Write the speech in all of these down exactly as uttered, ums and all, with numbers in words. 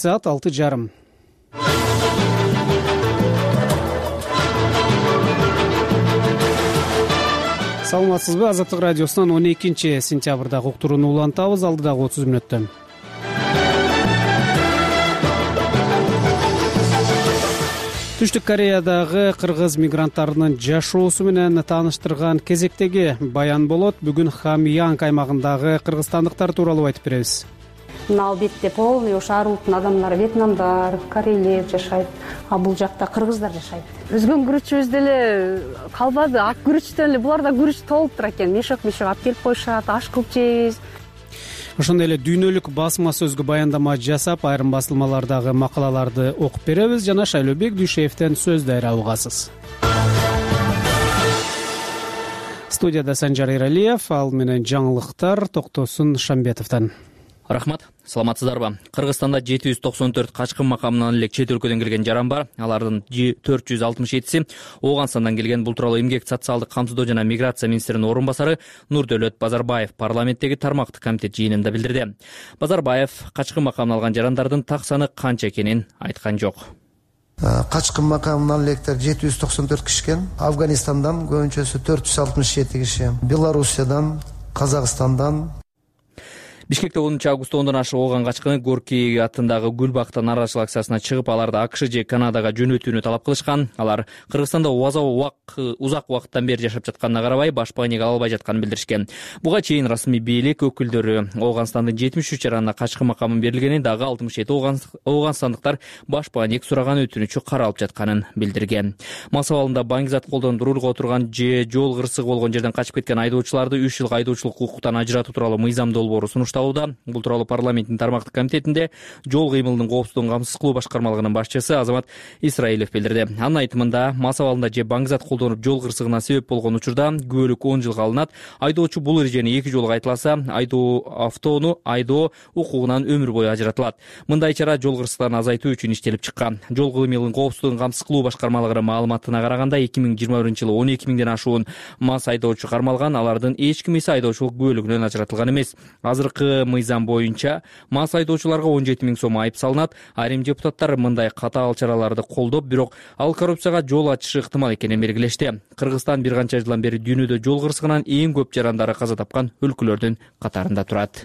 Saat алты жарым. Саламатсызбы? Азаттык радиосунан он экинчи сентябрда уктурууну улантабыз. Алдыдагы отуз мүнөттө. Түштүк Кореядагы кыргыз мигранттарынын жашоосу менен тааныштырган кезектеги баян болот. Бүгүн Хамьянг аймагындагы кыргызстандыктар тууралуу айтып беребиз. Мына бетте полный ошо арултун адамдары, вьетнамдар, корейлер жашайт, а бул жакта кыргыздар жашайт. Өзгөн күрүчүбүз деле калбады, ак күрүчтөн эле буларда күрүч толуп тура экен. Мешок-мешок алып келип коюшат, аш кылып жейбиз. Ошондой эле дүйнөлүк басма сөзгө баяндама жасап, айрым басылмалардагы макалаларды окуп беребиз жана Шайлообек Дүйшеевден сөз дайра угасыз. Студияда Санжар Эралиев, ал менен жаңылыктар Токтосун Шамбетовдон. Рахмат, саламатсыздарбы? Кыргызстанда жети жүз токсон төрт качкын макамынан элек чет өлкөдөн келген жаран бар. Алардын төрт жүз алтымыш жетиси Ооганстандан келген. Бул тууралуу Эмгек социалдык камсыздоо жана миграция министринин орун басары Нурдөөлөт Базарбаев парламенттеги тармактык комитет жыйынында билдирди. Базарбаев качкын макамын алган жарандардын так саны канча экенин айткан жок. Качкын макамынан электер жети жүз токсон төрт киши экен. Афганистандан көбүнчөсү төрт жүз алтымыш жети киши, Белоруссиядан, Казакстандан. Бишкекте онунчу август ондон ашык ооган качкыны Горький атындагы Гүл бактан нааразычылык акциясына чыгып, аларды АКШ же Канадага жөнөтүүнү талап кылышкан. Алар Кыргызстанда узак убакыттан бери жашап жатканына карабай, башпа ийнеге ала албай жатканын билдиришкен. Буга чейин расмий бийлик өкүлдөрү Ооганстандын жетимиш үч жаранына качкын макамын берилгенин, дагы алтымыш жети ооганстандыктар башпа ийнек сураган өтүнүчү каралып жатканын билдирген. Мас абалында баңгизат колдонуп рулга отурган же жол кырсыгы болгон жерден качып кеткен айдоочуларды үч жылга айдоочулук укуктан ажыратуу тууралуу мыйзам долбоору сунушталды. Бул тууралуу парламенттин тармактык комитетинде жол кыймылынын коопсуздугун камсыз кылуу башкармалыгынын башчысы Азамат Исраилов билдирди. Анын айтымында, мас абалында же баңгизат колдонуп жол кырсыгына себеп болгон учурда күбөлүк он жылга алынат. Айдоочу бул эрежени эки жолу кайталаса, айдоо автоону айдоо укугунан өмүр бою ажыратылат. Мындай чара жол кырсыктарын азайтуу үчүн иштелип чыккан. Жол кыймылынын коопсуздугун камсыз кылуу башкармалыгынын маалыматына караганда, эки миң жыйырма биринчи жылы он эки миңден ашуун мас айдоочу кармалган. Алардын эч кимиси айдоочулук күбөлүгүнөн ажыратылган эмес. Азыркы мыйзам боюнча мас айдоочуларга он жети миң сом айып салынат. Айрым депутаттар мындай катаал чараларды колдоп, бирок ал коррупцияга жол ачышы ыктымал экенин белгилешти. Кыргызстан бир канча жылдан бери дүйнөдө жол кырсыгынан эң көп жарандары каза тапкан өлкөлөрдүн катарында турат.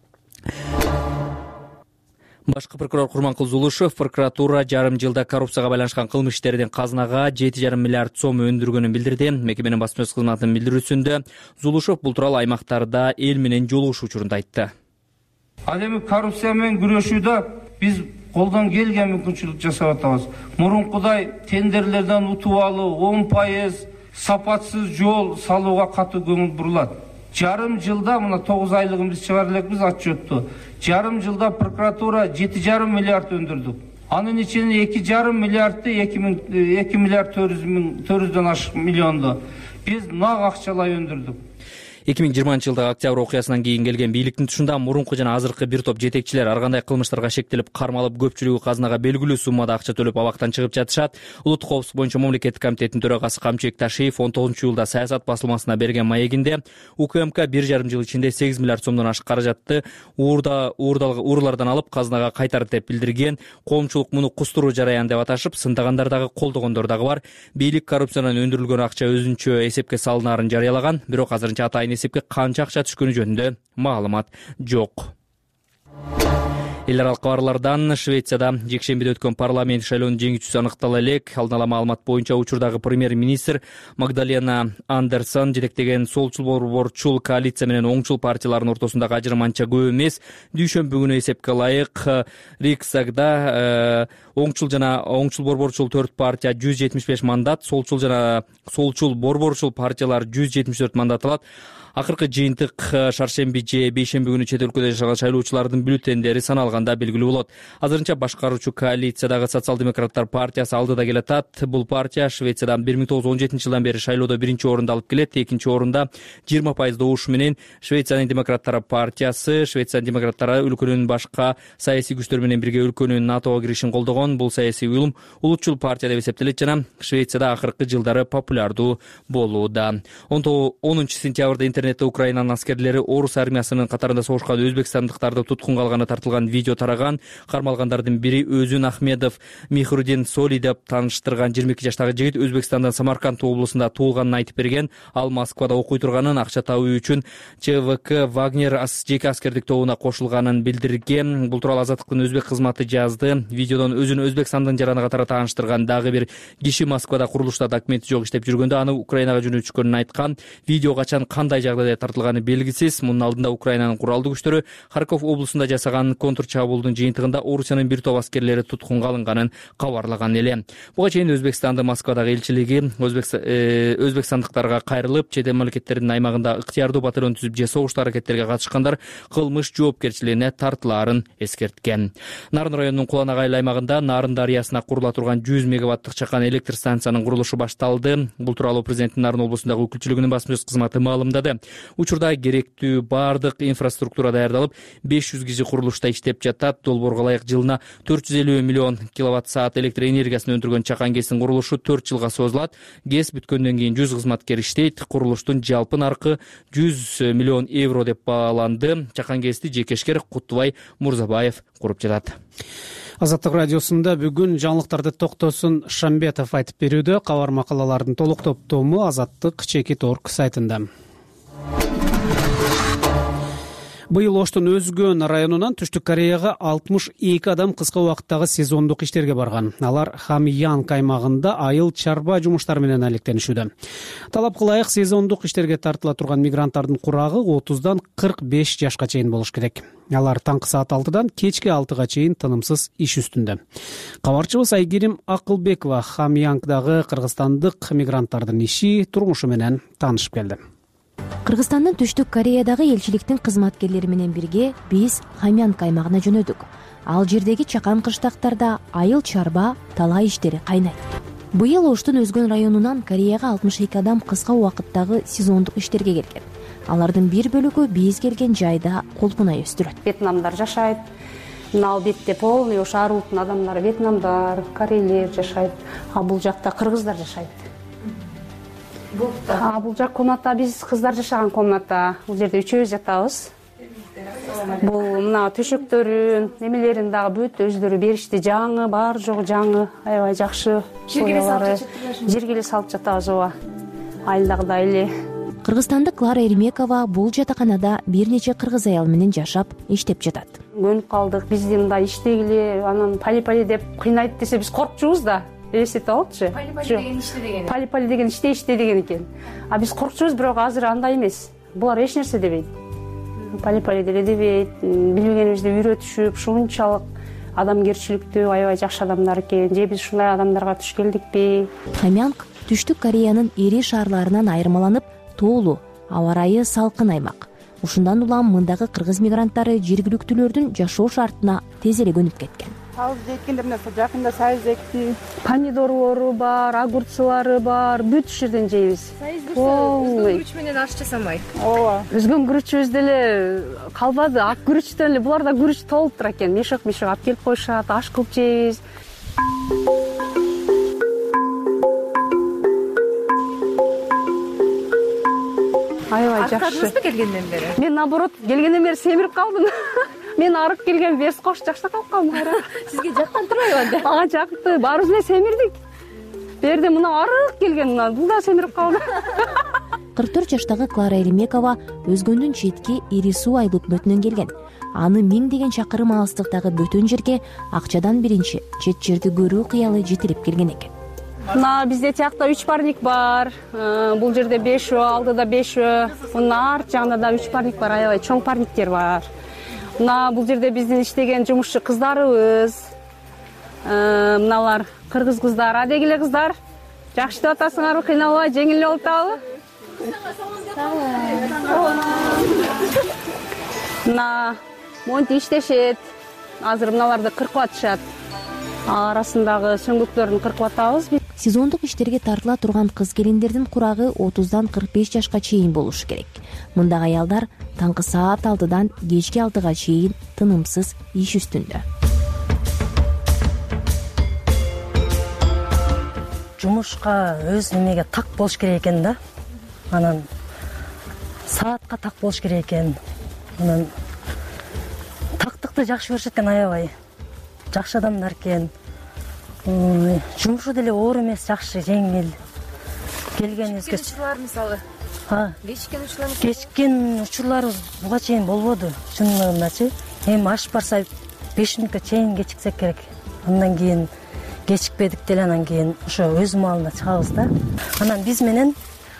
Башкы прокурор Курманкул Зулушев прокуратура жарым жылда коррупцияга байланышкан кылмыш иштердин казынага жети жарым миллиард сом өндүргөнүн билдирди. Мекеменин басма сөз кызматынын билдирүүсүндө Зулушев бул тууралуу аймактарда эл менен жолугушуу учурунда айтты. Ал эми коррупция менен күрөшүүдө биз колдон келген мүмкүнчүлүк жасап атабыз. Мурункудай тендерлерден утуп алуу, он пайыз сапатсыз жол салууга катуу көңүл бурулат. Жарым жылда, мына тогуз айлыгын биз чыгара элекпиз отчетту. Жарым жылда прокуратура жети жарым миллиард өндүрдүк. Анын ичинде эки жарым миллиардты эки миллиард төрт жүздөн ашык миллионду биз нак акчалай өндүрдүк. эки миң жыйырманчы жылдагы октябрь окуясынан кийин келген бийликтин тушунда мурунку жана азыркы бир топ жетекчилер ар кандай кылмыштарга шектелип кармалып, көпчүлүгү казынага белгилүү суммада акча төлөп абактан чыгып жатышат. Улуттук коопсуздук боюнча мамлекеттик комитеттин төрагасы Камчыбек Ташиев он тогузунчу июлда Саясат басылмасына берген маегинде УКМК бир жарым жыл ичинде сегиз миллиард сомдон ашык каражатты уурда уурдалардан алып казынага кайтарды деп билдирген. Коомчулук муну кустуруу жараян деп аташып, сындагандар дагы, колдогондор дагы бар. Бийлик коррупциядан өндүрүлгөн акча өзүнчө эсепке салынаарын жарыялаган, бирок азырынча атайын эсепке канча акча түшкөнү жөнүндө маалымат жок. Эл аралык кабарлардан Швецияда жекшембиде өткөн парламент шайлоонун жеңүүчүсү аныктала элек. Алдын ала маалымат боюнча учурдагы премьер-министр Магдалена Андерсон жетектеген солчул борборчул коалиция менен оңчул партиялардын ортосундагы ажырым анча көп эмес. Дүйшөмбү күнү эсепке ылайык Риксдагда оңчул жана оңчул борборчул төрт партия жүз жетимиш беш мандат, солчул жана солчул борборчул партиялар жүз жетимиш төрт мандат алат. Акыркы жыйынтык шаршемби же бейшемби күнү чет өлкөдө жашаган шайлоочулардын бюллетендери саналганда белгилүү болот. Азырынча башкаруучу коалициядагы социал-демократтар партиясы алдыда келатат. Бул партия Швецияда бир миң тогуз жүз он жетинчи жылдан бери шайлоодо биринчи орунду алып келет. Экинчи орунда жыйырма пайыз добуш менен Швециянын демократтары партиясы. Швециянын демократтары өлкөнүн башка саясий күчтөр менен бирге өлкөнүн НАТОго киришин колдогон. Бул саясий уюм улутчул партия деп эсептелет жана Швецияда акыркы жылдары популярдуу болууда. онунчу сентябрда интернетте Украинанын аскерлери орус армиясынын катарында согушкан өзбекстандыктарды туткунга алганы тартылган видео видео тараган. Кармалгандардын бири Өзүн Ахмедов Михрудин Соли деп тааныштырган жыйырма эки жаштагы жигит Өзбекстандан Самарканд облусунда туулганын айтып берген. Ал Москвада окуй турганын, акча табуу үчүн ЧВК Вагнер жеке аскердик тобуна кошулганын билдирген. Бул тууралуу Азаттыктын өзбек кызматы жазды. Видеодон өзүн Өзбекстандын жараны катары тааныштырган дагы бир киши Москвада курулушта документи жок иштеп жүргөндө аны Украинага жөнөтүшкөнүн айткан. Видео качан кандай жагдайда тартылганы белгисиз. Мунун алдында Украинанын куралдуу күчтөрү Харьков облусунда жасаган контр чабуулдун жыйынтыгында Орусиянын бир топ аскерлери туткунга алынганын кабарлаган эле. Буга чейин Өзбекстандын Москвадагы элчилиги өзбекстандыктарга кайрылып, чет эл мамлекеттердин аймагында ыктыярдуу батальон түзүп же согуштуу аракеттерге катышкандар кылмыш жоопкерчилигине тартылаарын эскерткен. Нарын районунун Куланак айыл аймагында Нарын дарыясына курула турган жүз мегаваттык чакан электр станциянын курулушу башталды. Бул тууралуу президенттин Нарын облусундагы өкүлчүлүгүнүн басма сөз кызматы маалымдады. Учурда керектүү бардык инфраструктура даярдалып, беш жүз киши курулушта иштеп жатат. Долбоорго ылайык жылына төрт жүз элүү миллион киловатт саат электр энергиясын өндүргөн чакан ГЭСтин курулушу төрт жылга созулат. ГЭС бүткөндөн кийин жүз кызматкер иштейт. Курулуштун жалпы наркы жүз миллион евро деп бааланды. Чакан ГЭСти жекешкер Кутубай Мурзабаев куруп жатат. Азаттык радиосунда бүгүн жаңылыктарды Токтосун Шамбетов айтып берүүдө. Кабар макалалардын толук топтому Азаттык чекит точка орг сайтында. Быйыл Оштун Өзгөн районунан Түштүк Кореяга алтымыш эки адам кыска убакыттагы сезондук иштерге барган. Алар Хамьянг аймагында айыл чарба жумуштары менен алектенишүүдө. Талапка ылайык сезондук иштерге тартыла турган мигранттардын курагы отуздан кырк беш жашка чейин болуш керек. Алар таңкы саат алтыдан кечки алтыга чейин тынымсыз иш үстүндө. Кабарчыбыз Айгерим Акылбекова Хамьянгдагы кыргызстандык мигранттардын иши, турмушу менен таанышып келди. Кыргызстандын Түштүк Кореядагы элчиликтин кызматкерлери менен бирге биз Хамьянг аймагына жөнөдүк. Ал жердеги чакан кыштактарда айыл чарба, талай иштери кайнайт. Быйыл Оштун Өзгөн районунан Кореяга алтымыш эки адам кыска убакыттагы сезондук иштерге келген. Алардын бир бөлүгү биз келген жайда колпунай өстүрөт. Вьетнамдар жашайт. Мына бетте полный шаар улуттун адамдары вьетнамдар, корейлер жашайт. А бул жакта кыргыздар жашайт. А бул жак комната биз кыздар жашаган комната. Бул жерде үчөөбүз жатабыз. Бул мына төшөктөрүн, немелерин дагы бүт өздөрү беришти. Жаңы, бар жогу жаңы, аябай жакшы. Жергеле салып жатабыз ооба. Айылдагыдай эле. Кыргызстандык Клара Эрмекова бул жатаканада бир нече кыргыз аял менен жашап, иштеп жатат. Көнүп калдык, бизди мындай иштегиле, анан пали-пали деп кыйнайт десе биз коркчубуз да. Элестетип алчы. Пали-пали деген иште деген. Пали-пали деген иште иште деген экен. А биз коркчубуз, бирок азыр андай эмес. Булар эч нерсе дебейт. Пали-пали деле дебейт. Билбегенибизди үйрөтүшүп, ушунчалык адамгерчиликтүү, аябай жакшы адамдар экен. Же биз ушундай адамдарга туш келдикпи? Хамьянг Түштүк Кореянын ири шаарларынан айырмаланып, тоолуу, аба ырайы салкын аймак. Ушундан улам мындагы кыргыз мигранттары жергиликтүүлөрдүн жашоо шартына тез эле көнүп кеткен. Сабыз эккендер мына жакында сабыз экти. Помидорлору бар, огурчулары бар, бүт иш жерден жейбиз. Өзгөн күрүч менен аш жасамай. Ооба. Өзгөн күрүчүбүз деле калбады, ак күрүчтөн эле буларда күрүч толуп тура экен. Мешок-мешок алып келип коюшат, аш кылып жейбиз. Аябай жакшы. Аркадыңызбы келгенден бери? Мен наоборот, келгенден бери семирип калдым. Мен арык келген бес кош жакта калып калдым кайра. Сизге жактан турбайбы анда? Ага жакты, баарыбыз эле семирдик. Берде мына арык келген, мына бул да семирип калды. кырк төрт жаштагы Клара Эрмекова Өзгөндүн четки ири суу айыл өкмөтүнөн келген. Аны миңдеген чакырым алыстыктагы бөтөн жерге акчадан биринчи чет жерди көрүү кыялы жетелеп келген экен. Мына бизде тиякта үч парник бар. Бул жерде бешөө, алдыда бешөө. Мына арт жагында да үч парник бар, аябай чоң парниктер бар. Мына бул жерде биздин иштеген жумушчу кыздарыбыз. Мыналар кыргыз кыздар, адегиле кыздар. Жакшы деп атасыңарбы, кыйналбай, жеңил эле болуп атабы? Мына монти иштешет. Азыр мыналарды кыркып атышат. Арасындагы сөңгүктөрүн кыркып атабыз. Сезондук иштерге тартыла турган кыз келиндердин курагы отуздан кырк беш жашка чейин болушу керек. Мындагы аялдар таңкы саат алтыдан кечки алтыга чейин тынымсыз иш үстүндө. Жумушка өз немеге так болуш керек экен да. Анан саатка так болуш керек экен. Анан тактыкты мыкты жакшы көрүшөт экен, аябай жакшы адамдар экен. Жумушу деле оор эмес, жакшы, жеңил. Келгенибизге учурлар мисалы кечиккен учурлар кечиккен учурларыбыз буга чейин болбоду. Чынындагычы эми ашып барса беш мүнөткө чейин кечиксек керек. Андан кийин кечикпедик деле, анан кийин ошо өз маалына чыгабыз да. Анан биз менен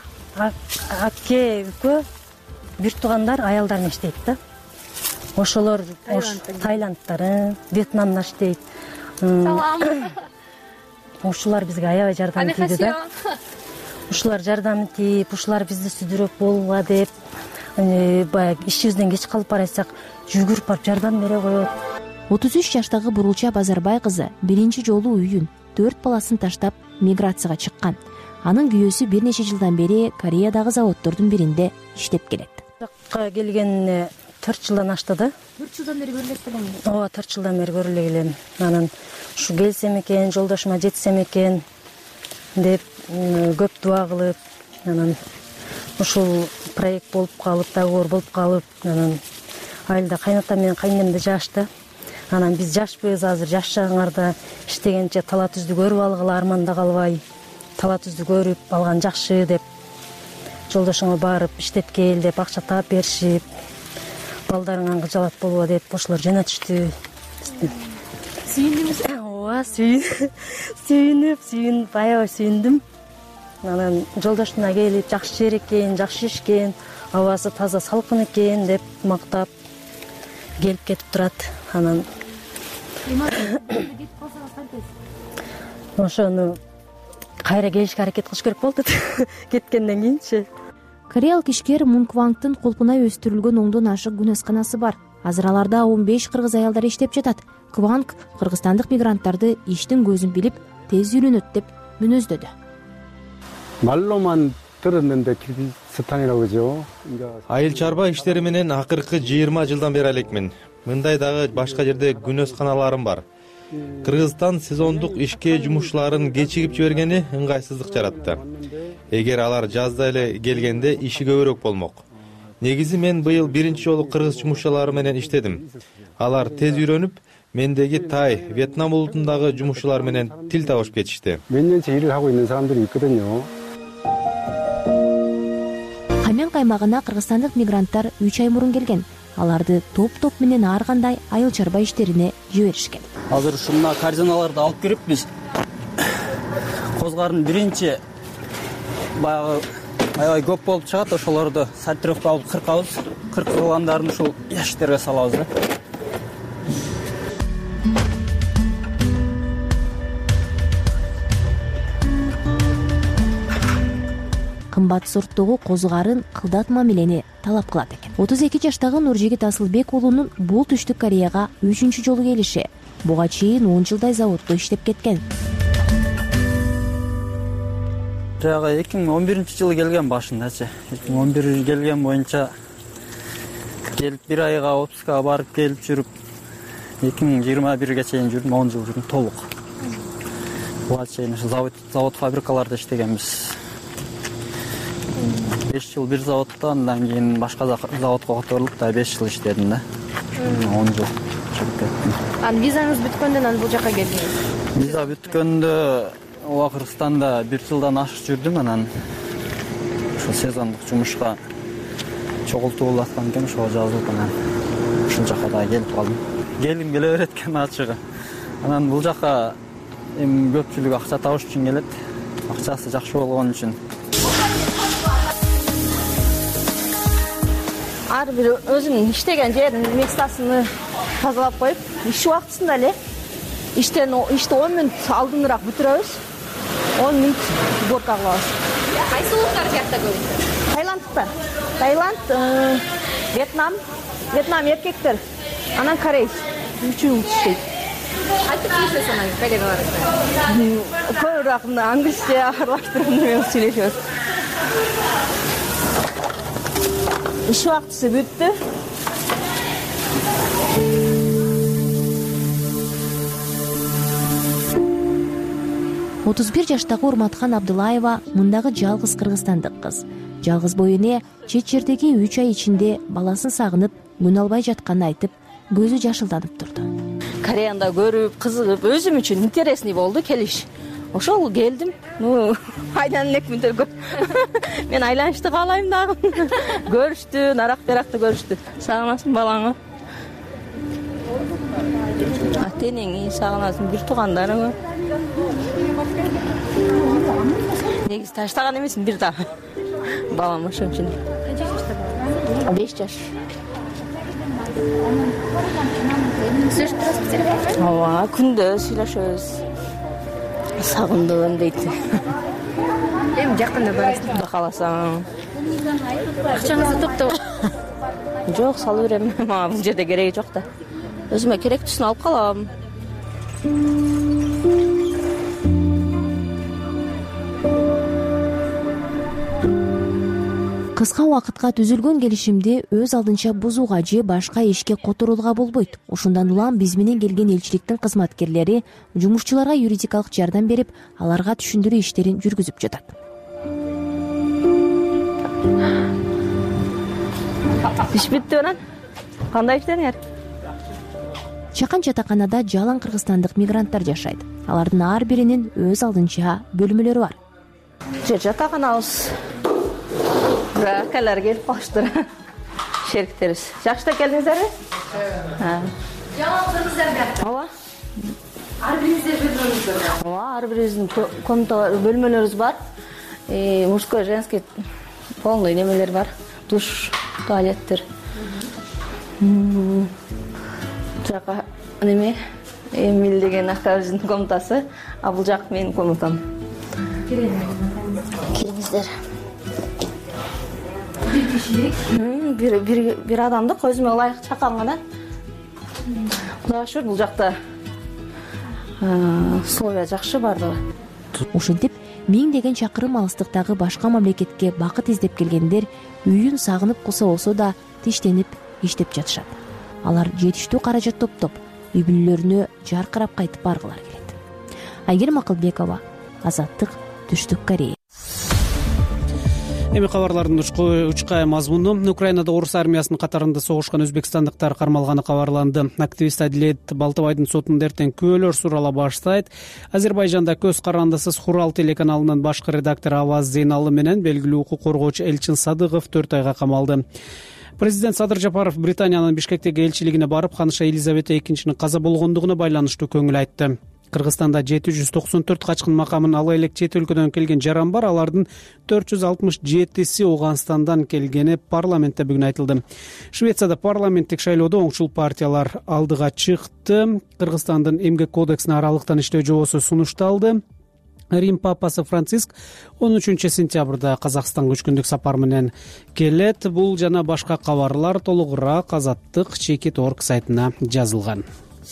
аке экөө бир туугандар аялдар менен иштейт да. Ошолор Таиландтар, Вьетнамда иштейт. Салам. Ушулар бизге аябай жардам тийди да. Ушулар жардам тийип, ушулар бизди сүдүрөп болуга деп, баягы ишибизден кеч калып баратсак, жүгүрүп барып жардам бере коет. отуз үч жаштагы Бурулча Базарбай кызы биринчи жолу үйүн, төрт баласын таштап миграцияга чыккан. Анын күйөөсү бир нече жылдан бери Кореядагы заводдордун биринде иштеп келет. Жакка келгенине төрт жылдан ашты да. төрт жылдан бери көрүлөт элем. Ооба, төрт жылдан бери көрүлө келем. Анан ушу келсем экен, жолдошума жетсем экен деп көп дуа кылып, анан ушул проект болуп калып, договор болуп калып, анан айылда кайнатам менен кайнемде жашты. Анан биз жашпыз азыр, жаш чагыңарда иштегенче тала түздү көрүп алгыла арманда калбай, тала түздү көрүп алган жакшы деп жолдошуңа барып иштеп кел деп акча таап беришип, балдарыңан кыжалат болбо деп ошолор жөнөтүштү. Сүйүндүңүз? Ооба, сүйүнүп, сүйүнүп, аябай сүйүндүм. Анан жолдошуна келип, жакшы жер экен, жакшы ишкен, абасы таза, салкын экен деп мактап келип кетип турат. Анан ошону кайра келишке аракет кылыш керек болду кеткенден кийинчи. Кореялык ишкер Мун Квангдын колпуна өстүрүлгөн ондон ашык күнөсканасы бар. Азыр аларда он беш кыргыз аялдар иштеп жатат. Кванг кыргызстандык мигранттарды иштин көзүн билип, тез үйрөнөт деп мүнөздөдү. 말로만 들었는데 키르기스탄이라고 그죠? Айыл чарба иштери менен акыркы жыйырма жылдан бери элекмин. Мындай дагы башка жерде күнөсканаларым бар. Кыргызстан сезондук ишке жумушчуларын кечигип жибергени ыңгайсыздык жаратты. Эгер алар жазда эле келгенде иши көбүрөөк болмок. Негизи мен быйыл биринчи жолу кыргыз жумушчулары менен иштедим. Алар тез үйрөнүп, мендеги Тай, Вьетнам улутундагы жумушчулар менен тил табышып кетишти. 몇 년째 일을 하고 있는 사람들이 있거든요. Хамян каймагына кыргызстандык мигранттар үч ай мурун келген. Аларды топ-топ менен ар кандай айыл чарба иштерине жиберишкен. Азыр ушуна корзиналарды алып кириппиз. Козгардын биринчи баягы аябай көп болуп чыгат, ошолорду сортировка кылып кыркабыз. Кыркылгандарын ушул ящиктерге салабыз да. Кымбат сорттогу козгарын кылдат мамилени талап кылат экен. отуз эки жаштагы Нуржигит Асылбек уулунун бул Түштүк Кореяга үчүнчү жолу келиши. Буга чейин он жылдай заводдо иштеп кеткен. Жагы эки миң он биринчи жылы келген башындачы. эки миң он бир келген боюнча келип бир айга отпускага барып келип жүрүп, эки миң жыйырма бирге чейин жүрдүм, он жыл жүрдүм толук. Буга чейин завод, завод фабрикаларда иштегенбиз. беш жыл бир заводдо, андан кийин башка заводко которулуп да беш жыл иштедим да. он жыл жүрүп кеттим. Анан визаңыз бүткөндөн анан бул жака келдиңиз? Виза бүткөндө ооба Кыргызстанда бир жылдан ашык жүрдүм, анан ошо сезондук жумушка чогултуулуп аткан экен, ошого жазылып анан ушул жака да келип калдым. Келгим келе берет экен ачыгы. Анан бул жака эми көпчүлүк акча табыш үчүн келет. Акчасы жакшы болгон үчүн. Ар бир өзүнүн иштеген жеринин местасыны тазалап коюп, иш убактысында эле иштен ишти он мүнөт алдыныраак бүтүрөбүз. он мүнөт уборка кылабыз. Кайсы улуттар жакта көбүнчө? Таиландтар. Таиланд, Вьетнам, Вьетнам эркектер, анан корейц. Үчөө улут иштейт. Кантип сүйлөшөсүң анан кореялар менен? Көбүрөөк англисче аралаштырып менен сүйлөшөбүз. Иш убактысы бүттү. отуз бир жаштагы Урматхан Абдулаева мындагы жалгыз кыргызстандык кыз. Жалгыз бой эне чет жердеги үч ай ичинде баласын сагынып, күн албай жатканын айтып, көзү жашылданып турду. Кореяны көрүп, кызыгып, өзүм үчүн интересный болду келиш. Ошол келдим. Ну, айдан элек мүндөргө. Мен айланышты каалайм дагы. Көрүштү, нарак-беракты көрүштү. Сагынасың балаңы? Ата-энеңи сагынасың, бир туугандарыңы. Негизи таштаган эмесмин бир дагы. Балам ошон үчүн. беш жаш. Сүйлөшүп турасызбы телефондо? Ооба, күндө сүйлөшөбүз. Сагындым дейт. Эми жакында барасыз. Кудай кааласаң. Акчаңызды топтоп. Жок, салып берем. Мага бул жерде кереги жок да. Өзүмө керектүүсүн алып калам. Кыска убакытка түзүлгөн келишимди өз алдынча бузууга же башка ишке которууга болбойт. Ошондон улам биз менен келген элчиликтин кызматкерлери жумушчуларга юридикалык жардам берип, аларга түшүндүрүү иштерин жүргүзүп жатат. Иш битти анан. Кандай иштеңер? Чакан жатаканада жалаң кыргызстандык мигранттар жашайт. Алардын ар биринин өз алдынча бөлмөлөрү бар. Жатаканабыз. Акалар келип калыштыр. Шериктерибиз. Жакшыда келдиңиздерби? Жалаңдыңыздар. Ооба. Ар бириңиздер бөлмөңүздөр бар. Ооба, ар бирибиздин комната бөлмөлөрүбүз бар. Э, мужской, женский полный немелер бар. Душ, туалеттер. Жака неме? Эмил деген акабыздын комнатасы, а бул жак менин комнатам. Келиңиздер. Бир кишилик. Бир бир бир адамдык өзүмө ылайык чакам гана. Кудайга шүгүр бул жакта условия жакшы бардыгы. Ошентип миңдеген чакырым алыстыктагы башка мамлекетке бакыт издеп келгендер үйүн сагынып калса болсо да тиштенип иштеп жатышат. Алар жетиштүү каражат топтоп, үй бүлөлөрүнө жаркырап кайтып баргылары келет. Айгерим Акылбекова, Азаттык, Түштүк Корея. Эми кабарлардын учкай мазмуну: Украинада орус армиясынын катарында согушкан өзбекстандыктар кармалганы кабарланды. Активист Адилет Балтыбайдын сотунда эртең күбөлөр сурала баштайт. Азербайжанда көз карандысыз Хурал телеканалынын башкы редактору Аваз Зейналы менен белгилүү укук коргоочу Элчин Садыгов төрт айга камалды. Президент Садыр Жапаров Британиянын Бишкектеги элчилигине барып, ханыша Елизавета экинчинин каза болгондугуна байланыштуу көңүл айтты. Кыргызстанда жети жүз токсон төрт качкын макамын ала элек чет өлкөдөн келген жаран бар. Алардын төрт жүз алтымыш жетиси Ооганстандан келгени парламентте бүгүн айтылды. Швецияда парламенттик шайлоодо оңчул партиялар алдыга чыкты. Кыргызстандын эмгек кодексине аралыктан иштөө жобосу сунушталды. Рим папасы Франциск он үчүнчү сентябрда Казакстанга үч күндүк сапар менен келет. Бул жана башка кабарлар толугураак Азаттык чекит орг сайтына жазылган.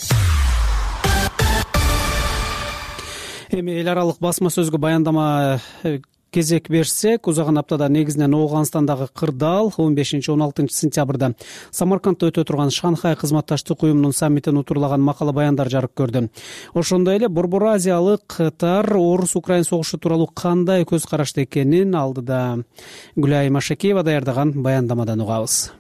Эми эл аралык басма сөзгө баяндама кезек берсек, узаган аптада негизинен Ооганстандагы кырдаал он бешинчи он алтынчы сентябрда Самаркандда өтө турган Шанхай кызматташтык уюмунун саммитин утурлаган макала баяндар жарык көрдү. Ошондой эле Борбор Азиялыктар орус-украин согушу тууралуу кандай көз карашта экенин алдыда Гүлай Машакеева даярдаган баяндамадан угабыз.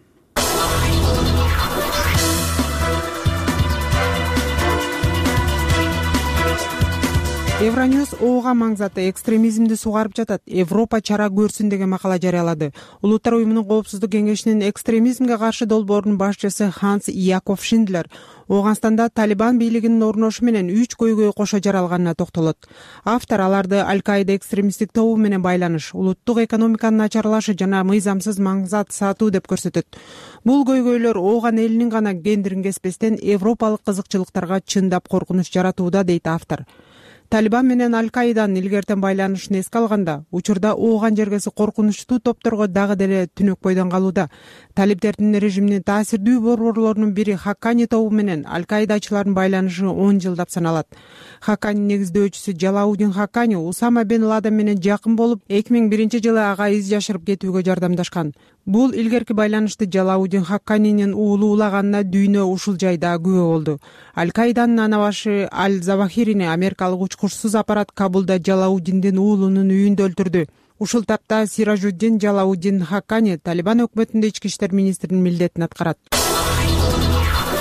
Евроньюз оога маңзаты экстремизмди сугарып жатат. Европа чара көрсүн деген макала жарыялады. Улуттар уюмунун коопсуздук кеңешинин экстремизмге каршы долбоорунун башчысы Ханс Яков Шиндлер Ооганстанда Талибан бийлигинин орношу менен үч көйгөй кошо жаралганына токтолот. Автор аларды Аль-Каида экстремисттик тобу менен байланыш, улуттук экономиканын начарлашы жана мыйзамсыз маңзат сатуу деп көрсөтөт. Бул көйгөйлөр Ооган элинин гана гендерин кеспестен европалык кызыкчылыктарга чындап коркунуч жаратууда, дейт автор. Талибан менен Аль-Каиданын илгертен байланышын эске алганда, учурда Ооган жергеси коркунучтуу топторго дагы деле түнөк бойдон калууда. Талибдердин режиминин таасирдүү борборлорунун бири Хаккани тобу менен Аль-Каидачылардын байланышы он жылдап саналат. Хакканин негиздөөчүсү Жалаудин Хаккани Усама бен Ладен менен жакын болуп, эки миң биринчи жылы ага из жашырып кетүүгө жардамдашкан. Бул илгерки байланышты Жалаудин Хакканинин уулу улаганына дүйнө ушул жайда күбө болду. Аль-Каиданын ана башы Аль-Завахирини америкалык учкучсуз аппарат Кабулда Жалаудиндин уулунун үйүндө өлтүрдү. Ушул тапта Сиражуддин Жалаудин Хаккани Талибан өкмөтүндө ички иштер министринин милдетин аткарат.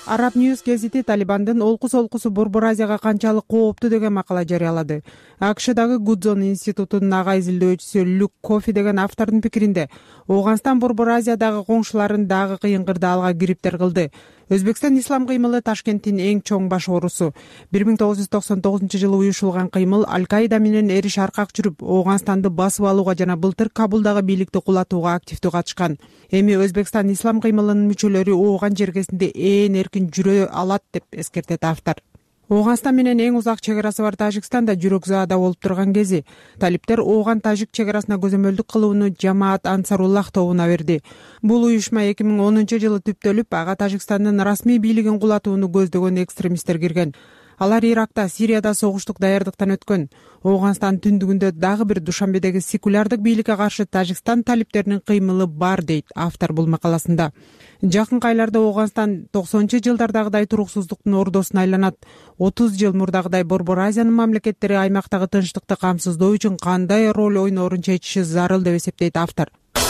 Arab News гезити Талибандын олку солкусу Борбор Азияга канчалык кооптуу деген макала жарыялады. АКШдагы Гудзон институтунун ага изилдөөчүсү Люк Кофи деген автордун пикиринде, Ооганстан Борбор Азиядагы коңшуларын дагы кыйын кырдаалга кириптер кылды. Өзбекстан ислам кыймылы Ташкенттин эң чоң баш оорусу. бир миң тогуз жүз токсон тогузунчу жылы уюшулган кыймыл Аль-Каида менен эриш аркак жүрүп, Ооганстанды басып алууга жана былтыр Кабулдагы бийликти кулатууга активдүү катышкан. Эми Өзбекстан ислам кыймылынын мүчөлөрү Ооган жергесинде ээн эркин жүрө алат деп эскертет автор. Ооганстан менен эң узак чек арасы бар Тажикстанда жүрөк заада болуп турган кези талиптер Ооган-Тажик чек арасына көзөмөлдүк кылууну Жамаат Ансаруллах тобуна берди. Бул уюшма эки миң онунчу жылы түптөлүп, ага Тажикстандын расмий бийлигин кулатууну көздөгөн экстремисттер кирген. Алар Иракта, Сирияда согуштук даярдыктан өткөн. Ооганстан түндүгүндө дагы бир Душанбедеги секулярдык бийликке каршы Тажикстан талиптеринин кыймылы бар дейт автор бул макаласында. Жакынкы айларда Ооганстан токсонунчу жылдардагыдай туруксуздуктун ордосуна айланат. отуз жыл мурдагыдай Борбор Азиянын мамлекеттери аймактагы тынчтыкты камсыздоо үчүн кандай роль ойноорун чечиши зарыл деп эсептейт автор.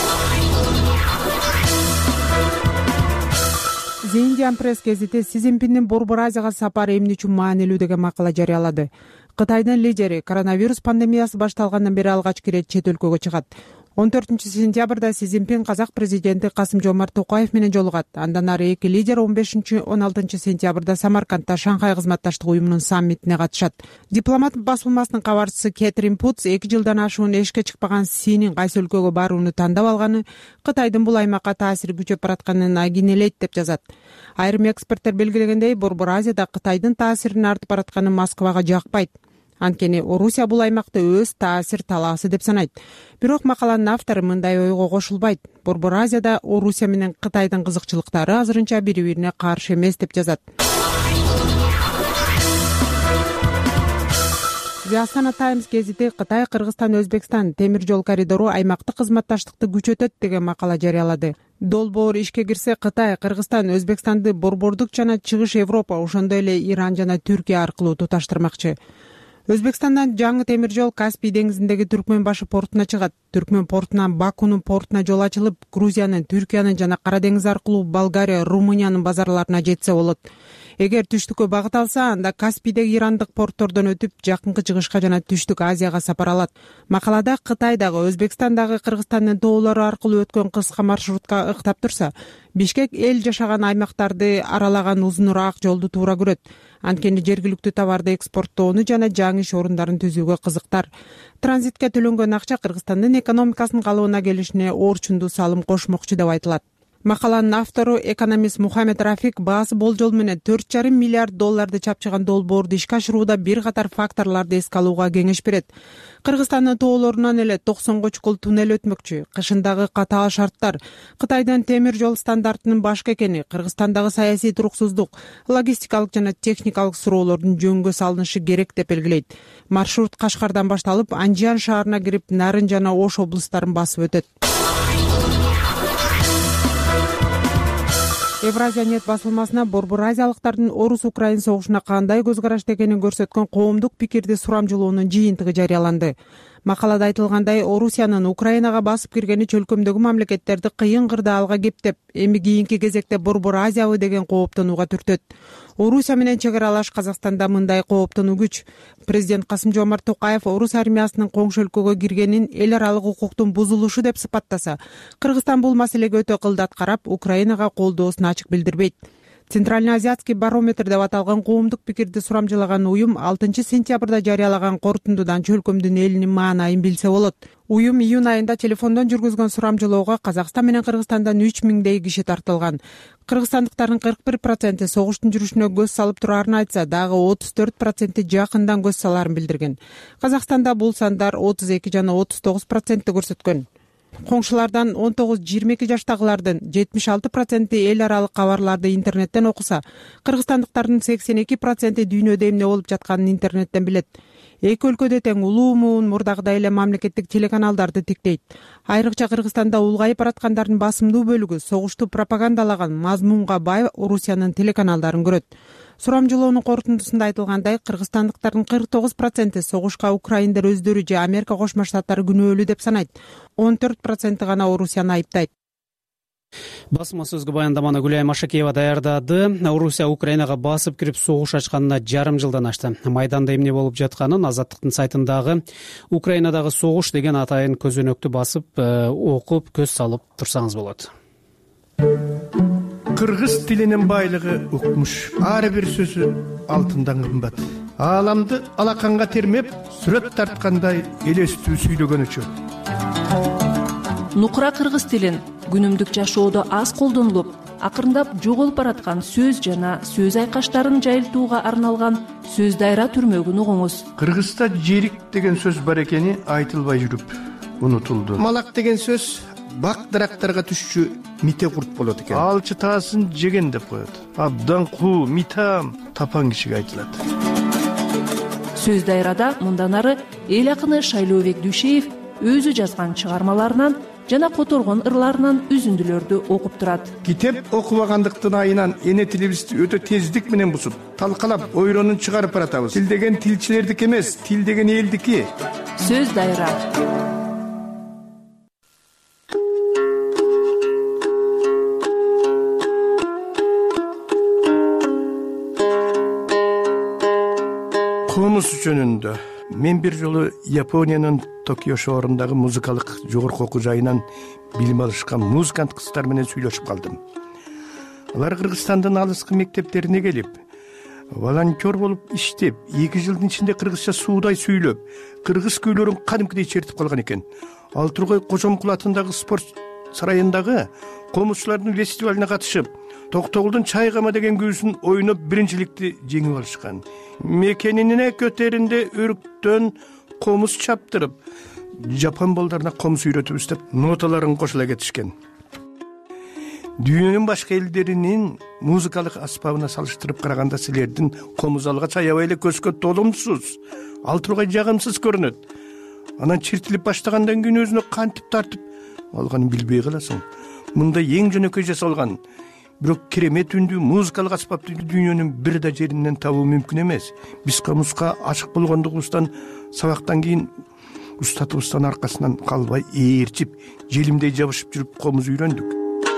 The Indian Press гезити Си Цзиньпиндин Борбор Азияга сапары эмне үчүн маанилүү деген макала жарыялады. Кытайдын лидери коронавирус пандемиясы башталгандан бери алгачкы ирет чет өлкөгө чыгат. он төртүнчү сентябрда Си Цзиньпин казак президенти Касым-Жомарт Токаев менен жолугат. Андан ары эки лидер он бешинчи он алтынчы сентябрда Самаркандта Шанхай кызматташтык уюмунун саммитине катышат. Дипломат басылмасынын кабарчысы Кэтрин Путс эки жылдан ашуун эшикке чыкпаган Синин кайсы өлкөгө барууну тандап алганы Кытайдын бул аймакка таасири күчөп баратканын агинелейт деп жазат. Айрым эксперттер белгилегендей, Борбор Азияда Кытайдын таасиринин артып баратканы Москвага жакпайт. Анткени Орусия бул аймакты өз таасир талаасы деп санайт. Бирок макаланын автору мындай ойго кошулбайт. Борбор Азияда Орусия менен Кытайдын кызыкчылыктары азырынча бири-бирине каршы эмес деп жазат. The Astana Times гезити Кытай, Кыргызстан, Өзбекстан темир жол коридору аймактык кызматташтыкты күчөтөт деген макала жарыялады. Долбоор ишке кирсе, Кытай, Кыргызстан, Өзбекстанды борбордук жана чыгыш Европа, ошондой эле Иран жана Түркия аркылуу туташтырмакчы. Өзбекстандан жаңы темир жол Каспий деңизиндеги Түркмен башы портуна чыгат. Түркмен портунан Бакунун портуна жол ачылып, Грузиянын, Түркиянын жана Кара деңиз аркылуу Болгария, Румыниянын базарларына жетсе болот. Эгер түштүккө багыт алса, анда Каспийдеги ирандык порттордон өтүп, жакынкы чыгышка жана Түштүк Азияга сапар алат. Макалада Кытайдагы, Өзбекстандагы, Кыргызстандын тоолору аркылуу өткөн кыска маршрутка ыктап турса, Бишкек эл жашаган аймактарды аралаган узунураак жолду туура көрөт. Анткени жергиликтүү товарды экспорттоону жана жаңы иш орундарын түзүүгө кызыктар. Транзитке төлөнгөн акча Кыргызстандын экономикасынын калыбына келишине орчундуу салым кошмокчу деп айтылат. Макаланын автору экономист Мухаммед Рафик баасы болжол менен төрт жарым миллиард долларды чапчыган долбоорду ишке ашырууда бир катар факторлорду эске алууга кеңеш берет. Кыргызстандын тоолорунан эле токсонго чукул туннель өтмөкчү. Кышындагы катаал шарттар, Кытайдын темир жол стандартынын башка экени, Кыргызстандагы саясий туруксуздук, логистикалык жана техникалык суроолордун жөнгө салынышы керек деп белгилейт. Маршрут Кашкардан башталып, Анжиан шаарына кирип, Нарын жана Ош облустарын басып өтөт. Евразия нет басылмасына Борбор Азиялыктардын Орус-Украин согушуна кандай көз карашта экенин көрсөткөн коомдук пикирди сурамжылоонун жыйынтыгы жарыяланды. Макалада айтылгандай, Орусиянын Украинага басып киргени чөлкөмдөгү мамлекеттерди кыйын кырдаалга кептеп, эми кийинки кезекте Борбор Азиябы деген кооптонууга түртөт. Орусия менен чек аралаш Казакстанда мындай кооптонуу күч. Президент Касым-Жомарт Токаев орус армиясынын коңшу өлкөгө киргенин эл аралык укуктун бузулушу деп сыпаттаса, Кыргызстан бул маселеге өтө кылдат карап, Украинага колдоосун ачык билдирбейт. Центральноазиатский барометр деп аталган коомдук пикирди сурамжылаган уюм алтынчы сентябрда жарыялаган корутундудан чөлкөмдүн элинин маанайын билсе болот. Уюм июнь айында телефондон жүргүзгөн сурамжылоого Казакстан менен Кыргызстандан үч миңдей киши тартылган. Кыргызстандыктардын кырк бир проценти согуштун жүрүшүнө көз салып турарын айтса, дагы отуз төрт проценти жакындан көз саларын билдирген. Казакстанда бул сандар отуз эки жана отуз тогуз процентти көрсөткөн. Коңшулардан он тогуз жыйырма эки жаштагылардын жетимиш алты проценти эл аралык кабарларды интернеттен окуса, кыргызстандыктардын сексен эки проценти дүйнөдө эмне болуп жатканын интернеттен билет. Эки өлкөдө тең улуу муун мурдагыдай эле мамлекеттик телеканалдарды тиктейт. Айрыкча Кыргызстанда улгайып бараткандардын басымдуу бөлүгү согушту пропагандалаган мазмунга бай Орусиянын телеканалдарын көрөт. Сурамжылоонун корутундусунда айтылгандай, кыргызстандыктардын кырк тогуз проценти согушка украиндер өздөрү же Америка Кошмо Штаттары күнөөлүү деп санайт. он төрт проценти гана Орусияны айыптайт. басма сөзгө баяндаманы Гүлай Машакеева даярдады. Орусия Украинага басып кирип согуш ачканына жарым жылдан ашты. Майданда эмне болуп жатканын Азаттыктын сайтындагы Украинадагы согуш деген атайын көзөнөктү басып окуп көз салып турсаңыз болот. Кыргыз тилинин байлыгы укмуш. Ар бир сөзү алтындан кымбат. Ааламды алаканга термеп, сүрөт тарткандай элестүү сүйлөгөн үчүн. Нукура кыргыз тилин күнүмдүк жашоодо аз колдонулуп, акырындап жоголуп бараткан сөз жана сөз айкаштарын жайылтууга арналган сөз дайра түрмөгүн угуңуз. Кыргызда жерик деген сөз бар экени айтылбай жүрүп унутулду. Малак деген сөз бак дарактарга түшчү мите курт болот экен. Алчы таасын жеген деп коет. Абдан куу, митам тапан кишиге айтылат. Сөз дайрада мындан ары эл акыны Шайлообек Дүйшеев өзү жазган чыгармаларынан жана которгон ырларынан үзүндүлөрдү окуп турат. Китеп окубагандыктын айынан эне тилибизди өтө тездик менен бусуп, талкалап, ойронун чыгарып баратабыз. Тил деген тилчилердики эмес, тил деген элдики. Сөз дайра. Комуз жөнүндө мен бир жолу Япониянын Токио шоорундагы музыкалык жогорку окуу жайынан билим алышкан музыкант кыздар менен сүйлөшүп калдым. Алар Кыргызстандын алыскы мектептерине келип, волонтер болуп иштеп, эки жылдын ичинде кыргызча суудай сүйлөп, кыргыз күйлөрүн кадимкидей чертип калган экен. Ал Тургай Кожомкул атындагы спорт сарайындагы комузчулардын фестивалине катышып, Токтогулдун Чайгама деген күүсүн ойноп биринчиликти жеңип алышкан. Мекенине көтөрүндө өрүктөн комуз чаптырып, жапон балдарына комуз үйрөтүбүз деп ноталарын кошула кетишкен. Дүйнөнүн башка элдеринин музыкалык аспабына салыштырып караганда силердин комуз алгач аябай эле көзгө толумсуз, ал тургай жагымсыз көрүнөт. Анан чертилип баштагандан кийин өзүнө кантип тартып алганын билбей каласың. Мында эң жөнөкөй жасалган, бирок керемет үндүү музыкалык аспапты дүйнөнүн бир да жеринен табуу мүмкүн эмес. Биз комузга ашык болгондугубуздан сабактан кийин устатыбыздан аркасынан калбай ээрчип, желимдей жабышып жүрүп комуз үйрөндүк.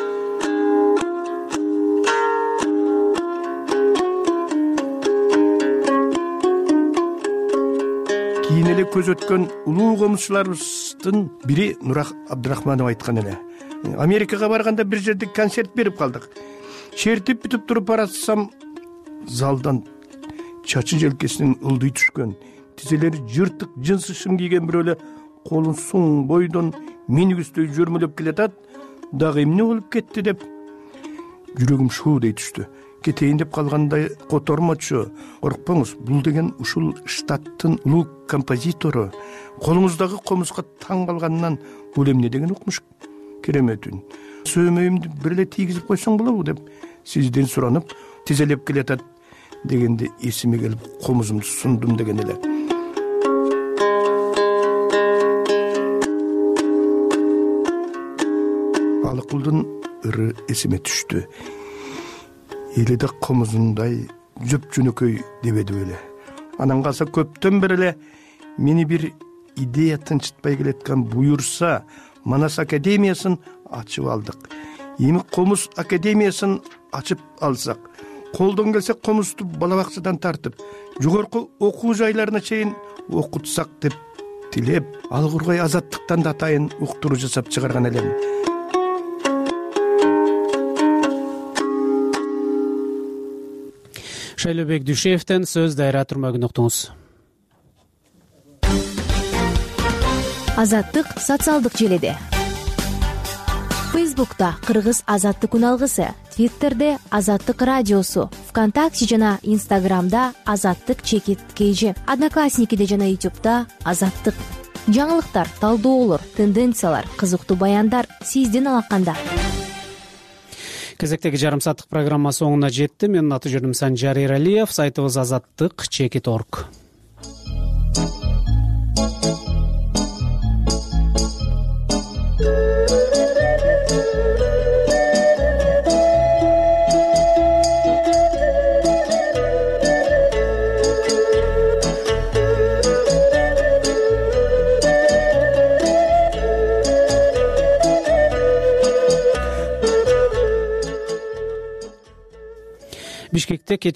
Кийин эле көз өткөн улуу комузчуларыбыздын бири Нурак Абдрахманов айткан эле. Америкага барганда бир жерде концерт берип калдык. Чертип бүтүп туруп баратсам, залдан чачы желкесинин ылдый түшкөн, тизелери жыртык жынсы шым кийген бирөө эле колун суң бойдон минигүздөй жөрмөлөп келатат. Дагы эмне болуп кетти деп жүрөгүм шуудей түштү. Кетейин деп калгандай котормочу. Коркпоңуз, бул деген ушул штаттын улуу композитору. Колуңуздагы комузга таң калганынан бул эмне деген укмуш керемет үн. Сөймөйүмдү бир эле тийгизип койсоң болобу деп сизден суранып, тизелеп келатат дегенде эсиме келип комузумду сундум деген эле. Алыкулдун ыры эсиме түштү. Эледе комузундай жөп жөнөкөй дебеди эле. Анан калса көптөн бери эле мени бир идея тынчытпай келеткан буюрса, Манас академиясын ачып алдык. Эми комуз академиясын ачып алсак, колдон келсе комузду бала бакчадан тартып, жогорку окуу жайларына чейин окутсак деп тилеп, ал кургай азаттыктан да атайын уктуруу жасап чыгарган элем. Шайлообек Дүйшеевден сөз дайра түрмөгүн уктуңуз. Азаттык социалдык желеде. Фейсбукта Кыргыз Азаттык үналгысы, Твиттерде Азаттык радиосу, ВКонтакте жана Инстаграмда Азаттык чекит кейжи, Одноклассникиде жана Ютубта Азаттык. Жаңылыктар, талдоолор, тенденциялар, кызыктуу баяндар сиздин алаканда. Кезектеги жарым сааттык программа соңуна жетти. Менин аты жөнүм Санжар Эралиев, сайтыбыз азаттык чекит точка орг. бишкекте кечки